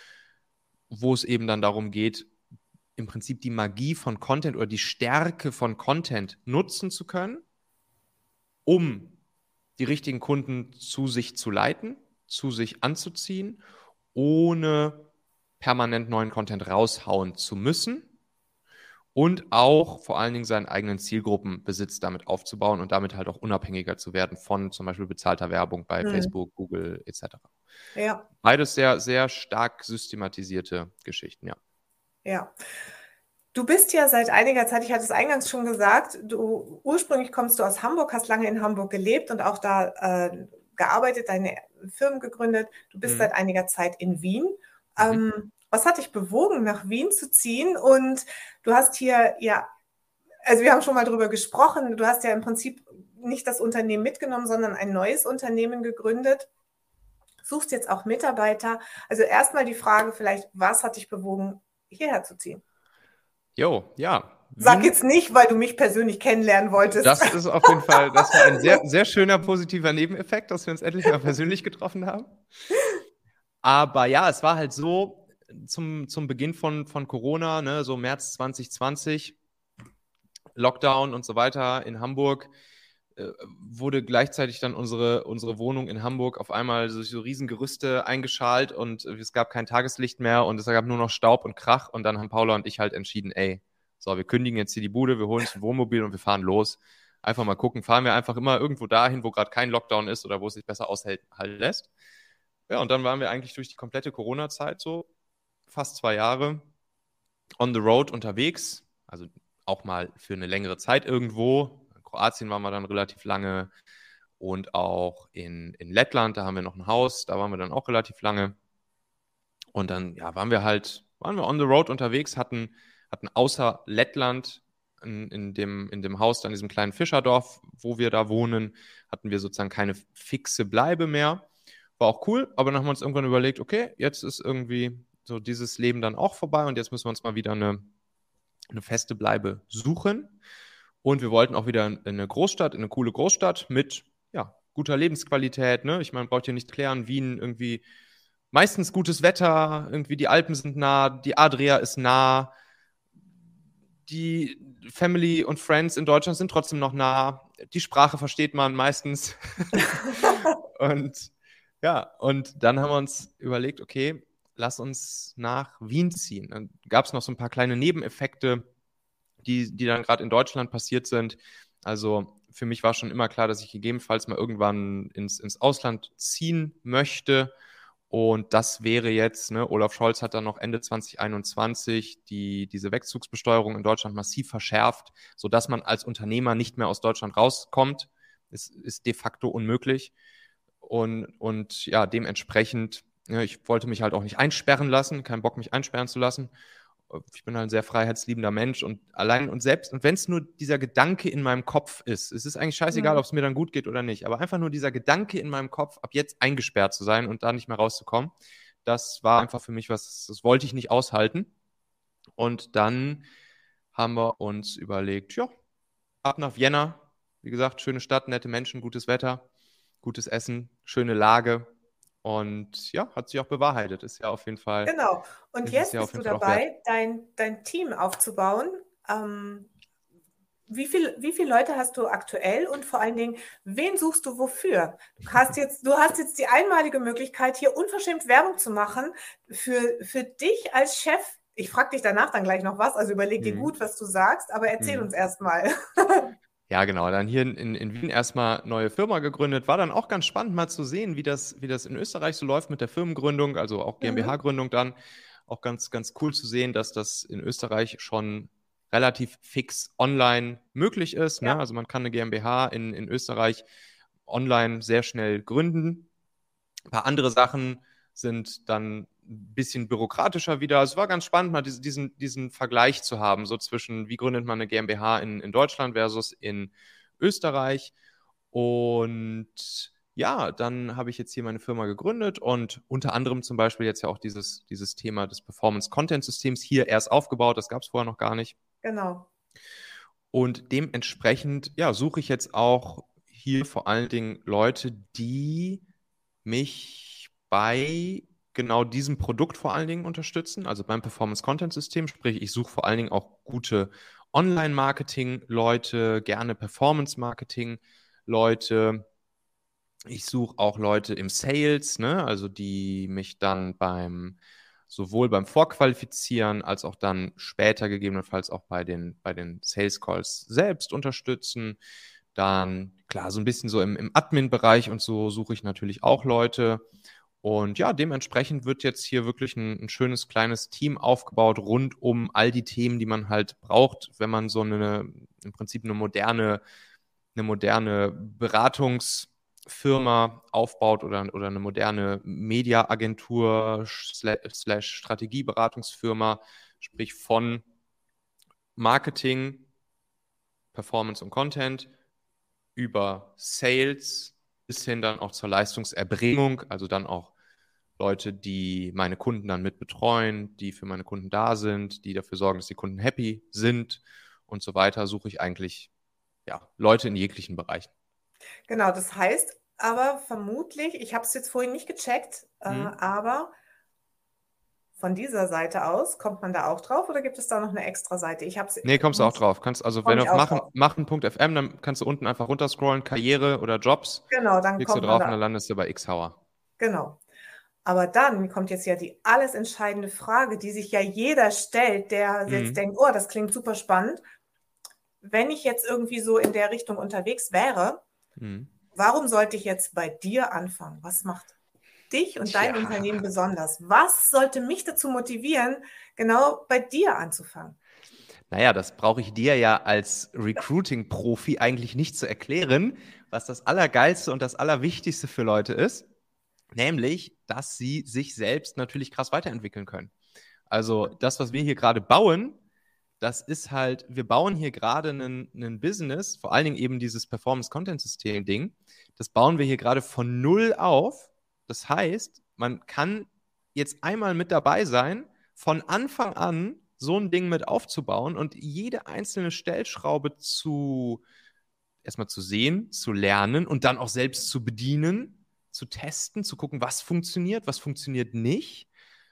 wo es eben dann darum geht, im Prinzip die Magie von Content oder die Stärke von Content nutzen zu können, um die richtigen Kunden zu sich zu leiten, zu sich anzuziehen, ohne permanent neuen Content raushauen zu müssen und auch vor allen Dingen seinen eigenen Zielgruppenbesitz damit aufzubauen und damit halt auch unabhängiger zu werden von zum Beispiel bezahlter Werbung bei Facebook, Google etc. Ja. Beides sehr, sehr stark systematisierte Geschichten, ja. Ja. Du bist ja seit einiger Zeit, ich hatte es eingangs schon gesagt, ursprünglich kommst du aus Hamburg, hast lange in Hamburg gelebt und auch da gearbeitet, deine Firmen gegründet. Du bist seit einiger Zeit in Wien. Was hat dich bewogen, nach Wien zu ziehen? Und du hast hier, ja, also wir haben schon mal drüber gesprochen, du hast ja im Prinzip nicht das Unternehmen mitgenommen, sondern ein neues Unternehmen gegründet. Suchst jetzt auch Mitarbeiter. Also erstmal die Frage vielleicht, was hat dich bewogen, hierher zu ziehen? Jo, ja. Sag Wien, jetzt nicht, weil du mich persönlich kennenlernen wolltest. das ist auf jeden Fall, das war ein sehr, sehr schöner positiver Nebeneffekt, dass wir uns endlich mal persönlich getroffen haben. Aber ja, es war halt so, zum Beginn von Corona, ne, so März 2020, Lockdown und so weiter in Hamburg, wurde gleichzeitig dann unsere Wohnung in Hamburg auf einmal so riesen Gerüste eingeschalt und es gab kein Tageslicht mehr und es gab nur noch Staub und Krach und dann haben Paula und ich halt entschieden, ey, so, wir kündigen jetzt hier die Bude, wir holen uns ein Wohnmobil und wir fahren los. Einfach mal gucken, fahren wir einfach immer irgendwo dahin, wo gerade kein Lockdown ist oder wo es sich besser aushalten lässt. Ja, und dann waren wir eigentlich durch die komplette Corona-Zeit so, fast 2 Jahre, on the road unterwegs, also auch mal für eine längere Zeit irgendwo. In Kroatien waren wir dann relativ lange und auch in Lettland, da haben wir noch ein Haus, da waren wir dann auch relativ lange. Und dann, ja, waren wir on the road unterwegs, hatten außer Lettland in dem Haus, dann in diesem kleinen Fischerdorf, wo wir da wohnen, hatten wir sozusagen keine fixe Bleibe mehr. War auch cool, aber dann haben wir uns irgendwann überlegt, okay, jetzt ist irgendwie so dieses Leben dann auch vorbei und jetzt müssen wir uns mal wieder eine feste Bleibe suchen. Und wir wollten auch wieder in eine Großstadt, in eine coole Großstadt mit ja, guter Lebensqualität. Ne? Ich meine, braucht ihr nicht klären, Wien irgendwie meistens gutes Wetter, irgendwie die Alpen sind nah, die Adria ist nah, die Family und Friends in Deutschland sind trotzdem noch nah, die Sprache versteht man meistens. Und ja, und dann haben wir uns überlegt, okay, lass uns nach Wien ziehen. Dann gab es noch so ein paar kleine Nebeneffekte, die dann gerade in Deutschland passiert sind. Also für mich war schon immer klar, dass ich gegebenenfalls mal irgendwann ins Ausland ziehen möchte. Und das wäre jetzt, ne, Olaf Scholz hat dann noch Ende 2021 diese Wegzugsbesteuerung in Deutschland massiv verschärft, sodass man als Unternehmer nicht mehr aus Deutschland rauskommt. Es ist de facto unmöglich. Und ja, dementsprechend, ja, ich wollte mich halt auch nicht einsperren lassen, keinen Bock, mich einsperren zu lassen. Ich bin halt ein sehr freiheitsliebender Mensch und allein und selbst, und wenn es nur dieser Gedanke in meinem Kopf ist, es ist eigentlich scheißegal, ob es mir dann gut geht oder nicht, aber einfach nur dieser Gedanke in meinem Kopf, ab jetzt eingesperrt zu sein und da nicht mehr rauszukommen, das war einfach für mich was, das wollte ich nicht aushalten. Und dann haben wir uns überlegt, ja, ab nach Vienna, wie gesagt, schöne Stadt, nette Menschen, gutes Wetter, gutes Essen, schöne Lage. Und ja, hat sich auch bewahrheitet. Ist ja auf jeden Fall, Genau. Und ist es jetzt ja auf bist du jeden Fall auch wert. dabei, dein Team aufzubauen. Wie viele Leute hast du aktuell und vor allen Dingen, wen suchst du wofür? Du hast jetzt die einmalige Möglichkeit, hier unverschämt Werbung zu machen für dich als Chef. Ich frage dich danach dann gleich noch was, also überleg dir gut, was du sagst, aber erzähl uns erst mal. Ja, genau. Dann hier in Wien erstmal neue Firma gegründet. War dann auch ganz spannend mal zu sehen, wie das in Österreich so läuft mit der Firmengründung, also auch GmbH-Gründung dann. Auch ganz, ganz cool zu sehen, dass das in Österreich schon relativ fix online möglich ist. Ne? Ja. Also man kann eine GmbH in Österreich online sehr schnell gründen. Ein paar andere Sachen sind dann ein bisschen bürokratischer wieder. Es war ganz spannend, mal diesen Vergleich zu haben, so zwischen, wie gründet man eine GmbH in Deutschland versus in Österreich. Und ja, dann habe ich jetzt hier meine Firma gegründet und unter anderem zum Beispiel jetzt ja auch dieses Thema des Performance-Content-Systems hier erst aufgebaut. Das gab es vorher noch gar nicht. Genau. Und dementsprechend, ja, suche ich jetzt auch hier vor allen Dingen Leute, die mich bei genau diesem Produkt vor allen Dingen unterstützen, also beim Performance-Content-System. Sprich, ich suche vor allen Dingen auch gute Online-Marketing-Leute, gerne Performance-Marketing-Leute. Ich suche auch Leute im Sales, ne? Also die mich dann sowohl beim Vorqualifizieren als auch dann später gegebenenfalls auch bei den Sales Calls selbst unterstützen. Dann, klar, so ein bisschen so im Admin-Bereich und so suche ich natürlich auch Leute. Und ja, dementsprechend wird jetzt hier wirklich ein schönes kleines Team aufgebaut rund um all die Themen, die man halt braucht, wenn man so im Prinzip eine moderne Beratungsfirma aufbaut oder eine moderne Media-Agentur slash Strategieberatungsfirma, sprich von Marketing, Performance und Content über Sales bis hin dann auch zur Leistungserbringung, also dann auch Leute, die meine Kunden dann mit betreuen, die für meine Kunden da sind, die dafür sorgen, dass die Kunden happy sind und so weiter, suche ich eigentlich ja, Leute in jeglichen Bereichen. Genau, das heißt aber vermutlich, ich habe es jetzt vorhin nicht gecheckt, aber von dieser Seite aus, kommt man da auch drauf oder gibt es da noch eine extra Seite? Nee, kommst du auch drauf. Also wenn du auf machen.fm, dann kannst du unten einfach runterscrollen, Karriere oder Jobs, Genau, dann klickst du kommt man drauf und da. dann landest du bei Xhauer. Genau. Aber dann kommt jetzt ja die alles entscheidende Frage, die sich ja jeder stellt, der jetzt denkt, oh, das klingt super spannend. Wenn ich jetzt irgendwie so in der Richtung unterwegs wäre, warum sollte ich jetzt bei dir anfangen? Was macht dich und dein Unternehmen besonders? Was sollte mich dazu motivieren, genau bei dir anzufangen? Naja, das brauche ich dir ja als Recruiting-Profi eigentlich nicht zu erklären, was das Allergeilste und das Allerwichtigste für Leute ist, nämlich, dass sie sich selbst natürlich krass weiterentwickeln können. Also das, was wir hier gerade bauen, das ist halt, wir bauen hier gerade einen Business, vor allen Dingen eben dieses Performance-Content-System-Ding, das bauen wir hier gerade von null auf. Das heißt, man kann jetzt einmal mit dabei sein, von Anfang an so ein Ding mit aufzubauen und jede einzelne Stellschraube erstmal zu sehen, zu lernen und dann auch selbst zu bedienen, zu testen, zu gucken, was funktioniert nicht.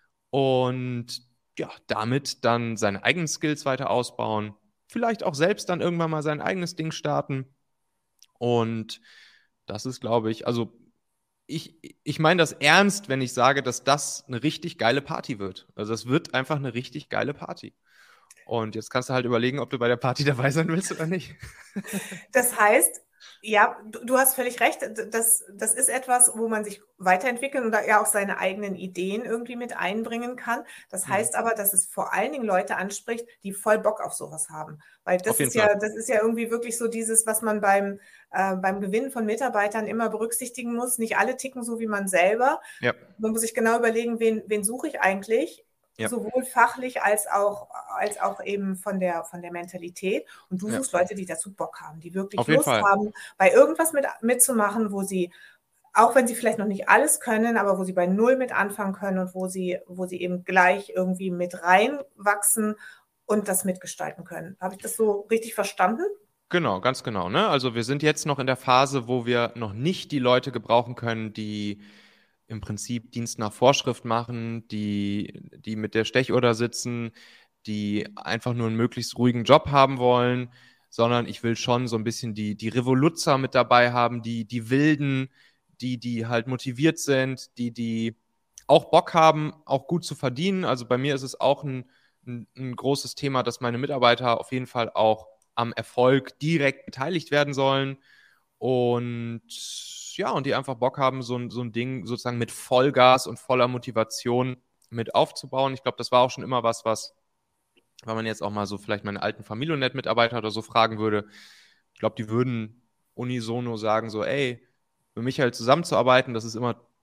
Und ja, damit dann seine eigenen Skills weiter ausbauen, vielleicht auch selbst dann irgendwann mal sein eigenes Ding starten. Und das ist, glaube ich, also ich meine das ernst, wenn ich sage, dass das eine richtig geile Party wird. Also es wird einfach eine richtig geile Party. Und jetzt kannst du halt überlegen, ob du bei der Party dabei sein willst oder nicht. Das heißt, Ja, du hast völlig recht. Das ist etwas, wo man sich weiterentwickeln oder ja auch seine eigenen Ideen irgendwie mit einbringen kann. Das Mhm. heißt aber, dass es vor allen Dingen Leute anspricht, die voll Bock auf sowas haben. Weil Auf jeden Fall. das ist ja irgendwie wirklich so dieses, was man beim Gewinnen von Mitarbeitern immer berücksichtigen muss. Nicht alle ticken so wie man selber. Ja, Man muss sich genau überlegen, wen suche ich eigentlich, ja, sowohl fachlich als auch eben von der Mentalität. Und du ja. suchst Leute, die dazu Bock haben, die wirklich Auf jeden Lust Fall. haben, bei irgendwas mitzumachen, wo sie, auch wenn sie vielleicht noch nicht alles können, aber wo sie bei Null mit anfangen können und wo sie eben gleich irgendwie mit reinwachsen und das mitgestalten können. Habe ich das so richtig verstanden? Genau, ganz genau, ne? Also wir sind jetzt noch in der Phase, wo wir noch nicht die Leute gebrauchen können, die im Prinzip Dienst nach Vorschrift machen, die mit der Stechuhr sitzen, die einfach nur einen möglichst ruhigen Job haben wollen, sondern ich will schon so ein bisschen die Revoluzzer mit dabei haben, die Wilden, die halt motiviert sind, die auch Bock haben, auch gut zu verdienen. Also bei mir ist es auch ein großes Thema, dass meine Mitarbeiter auf jeden Fall auch am Erfolg direkt beteiligt werden sollen. Und ja, und die einfach Bock haben, so ein Ding sozusagen mit Vollgas und voller Motivation mit aufzubauen. Ich glaube, das war auch schon immer was, wenn man jetzt auch mal so vielleicht meine alten Familionet-Mitarbeiter oder so fragen würde, ich glaube, die würden unisono sagen, so, ey, mit Michael zusammenzuarbeiten, das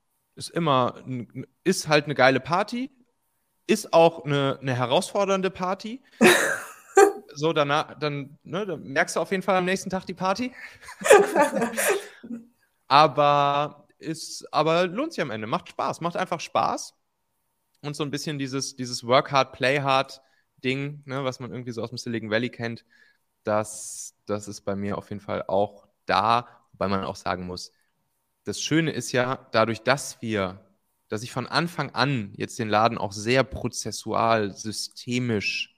ist halt eine geile Party, ist auch eine herausfordernde Party. So, danach, dann merkst du auf jeden Fall am nächsten Tag die Party. Aber lohnt sich am Ende, macht Spaß, macht einfach Spaß. Und so ein bisschen dieses Work hard, play hard Ding, ne, was man irgendwie so aus dem Silicon Valley kennt, das ist bei mir auf jeden Fall auch da, wobei man auch sagen muss, das Schöne ist ja, dadurch, dass ich von Anfang an jetzt den Laden auch sehr prozessual, systemisch,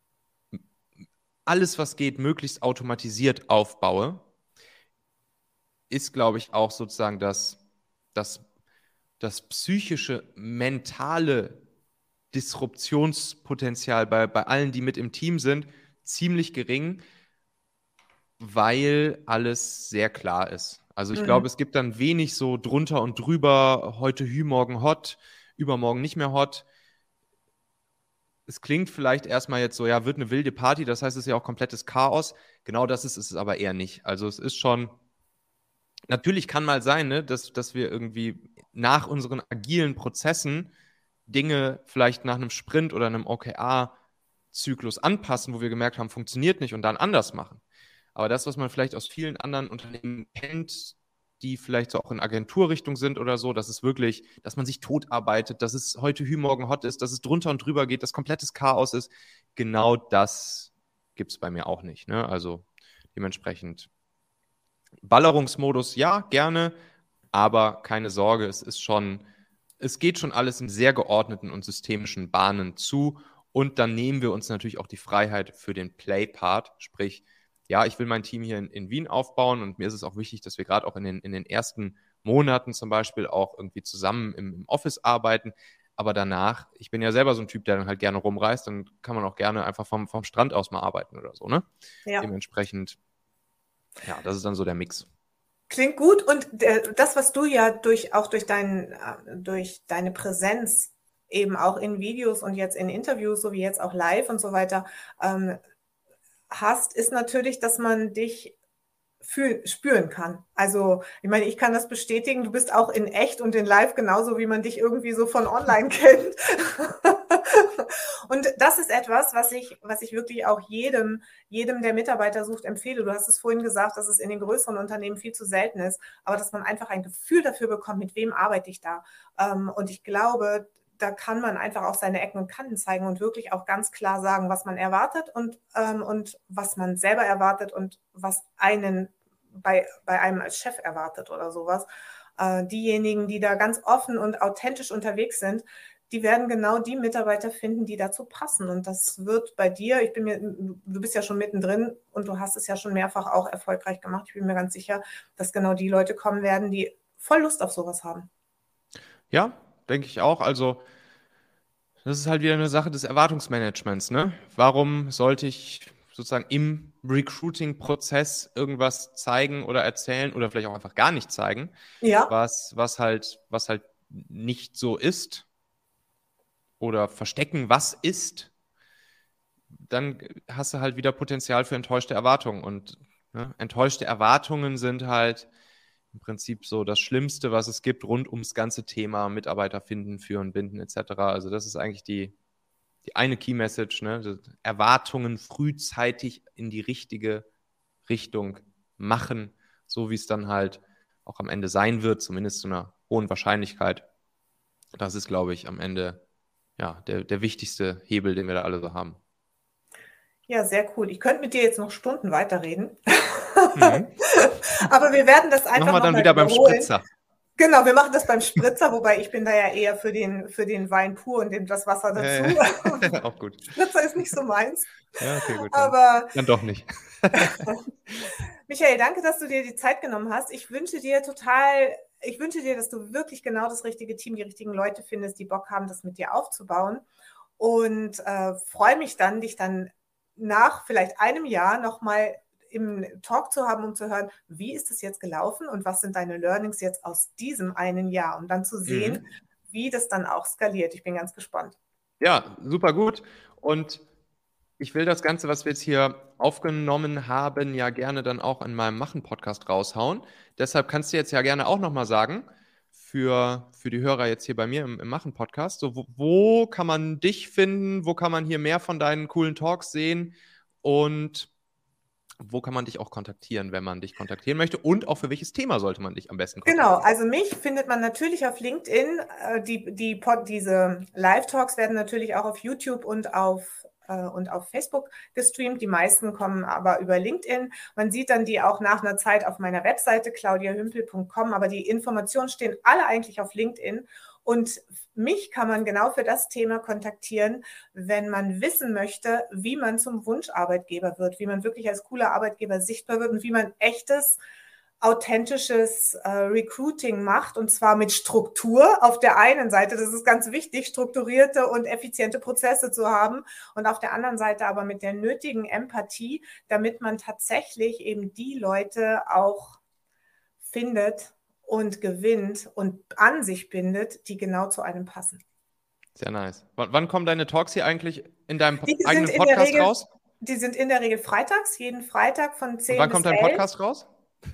alles, was geht, möglichst automatisiert aufbaue, ist, glaube ich, auch sozusagen das, das psychische, mentale Disruptionspotenzial bei allen, die mit im Team sind, ziemlich gering, weil alles sehr klar ist. Also ich glaube, Mhm. es gibt dann wenig so drunter und drüber, heute Hü, morgen hot, übermorgen nicht mehr hot. Es klingt vielleicht erstmal jetzt so, ja, wird eine wilde Party, das heißt, es ist ja auch komplettes Chaos. Genau das ist es aber eher nicht. Also es ist schon, natürlich kann mal sein, ne, dass wir irgendwie nach unseren agilen Prozessen Dinge vielleicht nach einem Sprint oder einem OKR-Zyklus anpassen, wo wir gemerkt haben, funktioniert nicht und dann anders machen. Aber das, was man vielleicht aus vielen anderen Unternehmen kennt, die vielleicht so auch in Agenturrichtung sind oder so, dass es wirklich, dass man sich totarbeitet, dass es heute Hü, morgen hot ist, dass es drunter und drüber geht, dass komplettes Chaos ist, genau das gibt es bei mir auch nicht. Ne? Also dementsprechend Ballerungsmodus, ja, gerne, aber keine Sorge, es geht schon alles in sehr geordneten und systemischen Bahnen zu. Und dann nehmen wir uns natürlich auch die Freiheit für den Play-Part, sprich, ja, ich will mein Team hier in Wien aufbauen und mir ist es auch wichtig, dass wir gerade auch in den ersten Monaten zum Beispiel auch irgendwie zusammen im Office arbeiten. Aber danach, ich bin ja selber so ein Typ, der dann halt gerne rumreist, dann kann man auch gerne einfach vom Strand aus mal arbeiten oder so, ne? Ja. Dementsprechend, ja, das ist dann so der Mix. Klingt gut und das, was du ja auch durch deine Präsenz eben auch in Videos und jetzt in Interviews, so wie jetzt auch live und so weiter, ähm, hast, ist natürlich, dass man dich spüren kann. Also, ich meine, ich kann das bestätigen, du bist auch in echt und in live genauso, wie man dich irgendwie so von online kennt. Und das ist etwas, was ich wirklich auch jedem, der Mitarbeiter sucht, empfehle. Du hast es vorhin gesagt, dass es in den größeren Unternehmen viel zu selten ist, aber dass man einfach ein Gefühl dafür bekommt, mit wem arbeite ich da. Und ich glaube, da kann man einfach auch seine Ecken und Kanten zeigen und wirklich auch ganz klar sagen, was man erwartet und was man selber erwartet und was einen bei einem als Chef erwartet oder sowas. Diejenigen, die da ganz offen und authentisch unterwegs sind, die werden genau die Mitarbeiter finden, die dazu passen. Und das wird bei dir, du bist ja schon mittendrin und du hast es ja schon mehrfach auch erfolgreich gemacht. Ich bin mir ganz sicher, dass genau die Leute kommen werden, die voll Lust auf sowas haben. Ja, denke ich auch. Also, das ist halt wieder eine Sache des Erwartungsmanagements, ne? Warum sollte ich sozusagen im Recruiting-Prozess irgendwas zeigen oder erzählen oder vielleicht auch einfach gar nicht zeigen, Ja. was halt nicht so ist oder verstecken, was ist, dann hast du halt wieder Potenzial für enttäuschte Erwartungen. Und enttäuschte Erwartungen sind halt im Prinzip so das Schlimmste, was es gibt rund ums ganze Thema Mitarbeiter finden, führen, binden etc. Also das ist eigentlich die eine Key Message, ne? Erwartungen frühzeitig in die richtige Richtung machen, so wie es dann halt auch am Ende sein wird, zumindest zu einer hohen Wahrscheinlichkeit. Das ist, glaube ich, am Ende der wichtigste Hebel, den wir da alle so haben. Ja, sehr cool. Ich könnte mit dir jetzt noch Stunden weiterreden. Aber wir werden das einfach machen wir dann wieder beim Spritzer. Genau, wir machen das beim Spritzer, wobei ich bin da ja eher für den Wein pur und das Wasser dazu. Auch gut. Spritzer ist nicht so meins. Ja, okay, gut. Aber dann doch nicht. Michael, danke, dass du dir die Zeit genommen hast. Ich wünsche dir, dass du wirklich genau das richtige Team, die richtigen Leute findest, die Bock haben, das mit dir aufzubauen. Und freue mich dann, dich dann nach vielleicht einem Jahr nochmal im Talk zu haben, um zu hören, wie ist es jetzt gelaufen und was sind deine Learnings jetzt aus diesem einen Jahr, um dann zu sehen, wie das dann auch skaliert. Ich bin ganz gespannt. Ja, super gut. Und ich will das Ganze, was wir jetzt hier aufgenommen haben, ja gerne dann auch in meinem Machen-Podcast raushauen. Deshalb kannst du jetzt ja gerne auch nochmal sagen, für die Hörer jetzt hier bei mir im Machen-Podcast, so wo kann man dich finden, wo kann man hier mehr von deinen coolen Talks sehen und wo kann man dich auch kontaktieren, wenn man dich kontaktieren möchte und auch für welches Thema sollte man dich am besten kontaktieren? Genau, also mich findet man natürlich auf LinkedIn. Diese Live-Talks werden natürlich auch auf YouTube und auf Facebook gestreamt. Die meisten kommen aber über LinkedIn. Man sieht dann die auch nach einer Zeit auf meiner Webseite claudiahümpel.com, aber die Informationen stehen alle eigentlich auf LinkedIn. Und mich kann man genau für das Thema kontaktieren, wenn man wissen möchte, wie man zum Wunscharbeitgeber wird, wie man wirklich als cooler Arbeitgeber sichtbar wird und wie man echtes, authentisches Recruiting macht, und zwar mit Struktur auf der einen Seite, das ist ganz wichtig, strukturierte und effiziente Prozesse zu haben, und auf der anderen Seite aber mit der nötigen Empathie, damit man tatsächlich eben die Leute auch findet und gewinnt und an sich bindet, die genau zu einem passen. Sehr nice. Wann kommen deine Talks hier eigentlich in deinem eigenen Podcast raus? Die sind in der Regel freitags, jeden Freitag von 10 bis 11. Wann kommt dein Podcast raus?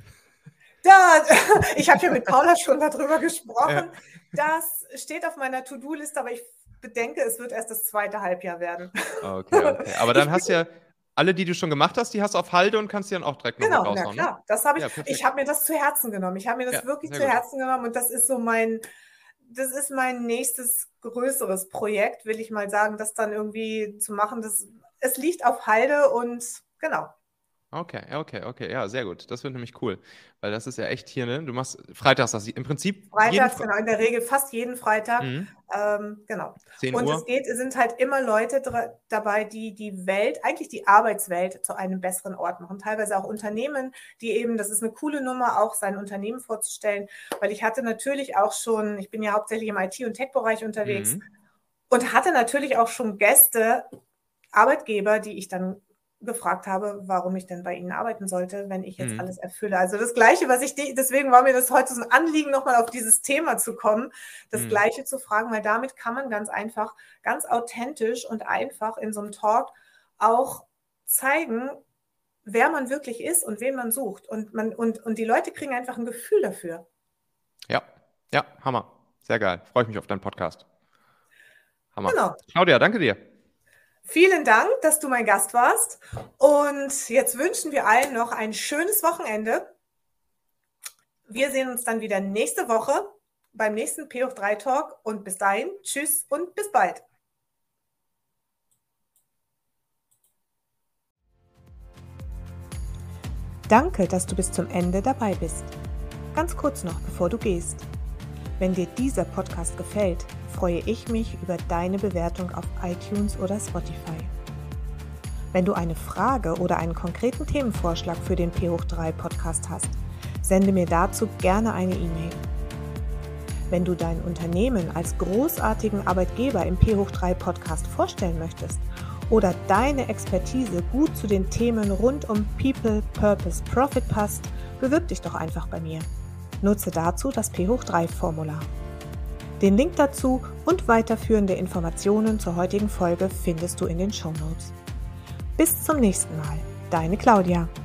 Ich habe hier mit Paula schon darüber gesprochen. Ja. Das steht auf meiner To-Do-Liste, aber ich bedenke, es wird erst das zweite Halbjahr werden. Okay. Aber dann hast du ja alle, die du schon gemacht hast, die hast du auf Halde und kannst die dann auch direkt noch raushauen. Genau, klar. Das habe ich. Ich habe mir das zu Herzen genommen. Ich habe mir das wirklich zu Herzen genommen, und das ist so mein nächstes größeres Projekt, will ich mal sagen, das dann irgendwie zu machen. Es liegt auf Halde und genau. Okay, ja, sehr gut. Das wird nämlich cool, weil das ist ja echt hier, ne? Du machst freitags das im Prinzip. Freitags, genau, in der Regel fast jeden Freitag. Genau. 10 und Uhr. Es sind halt immer Leute dabei, die die Welt, eigentlich die Arbeitswelt, zu einem besseren Ort machen. Teilweise auch Unternehmen, die eben, das ist eine coole Nummer, auch sein Unternehmen vorzustellen, weil ich hatte natürlich auch schon, ich bin ja hauptsächlich im IT- und Tech-Bereich unterwegs und hatte natürlich auch schon Gäste, Arbeitgeber, die ich dann gefragt habe, warum ich denn bei Ihnen arbeiten sollte, wenn ich jetzt alles erfülle. Also das Gleiche, deswegen war mir das heute so ein Anliegen, nochmal auf dieses Thema zu kommen, das Gleiche zu fragen, weil damit kann man ganz einfach, ganz authentisch und einfach in so einem Talk auch zeigen, wer man wirklich ist und wen man sucht. Und die Leute kriegen einfach ein Gefühl dafür. Ja, Hammer. Sehr geil. Freue ich mich auf deinen Podcast. Hammer. Genau. Claudia, danke dir. Vielen Dank, dass du mein Gast warst. Und jetzt wünschen wir allen noch ein schönes Wochenende. Wir sehen uns dann wieder nächste Woche beim nächsten P3 Talk. Und bis dahin, tschüss und bis bald. Danke, dass du bis zum Ende dabei bist. Ganz kurz noch, bevor du gehst. Wenn dir dieser Podcast gefällt, freue ich mich über deine Bewertung auf iTunes oder Spotify. Wenn du eine Frage oder einen konkreten Themenvorschlag für den P3 Podcast hast, sende mir dazu gerne eine E-Mail. Wenn du dein Unternehmen als großartigen Arbeitgeber im P3 Podcast vorstellen möchtest oder deine Expertise gut zu den Themen rund um People, Purpose, Profit passt, bewirb dich doch einfach bei mir. Nutze dazu das P3-Formular. Den Link dazu und weiterführende Informationen zur heutigen Folge findest du in den Shownotes. Bis zum nächsten Mal, deine Claudia.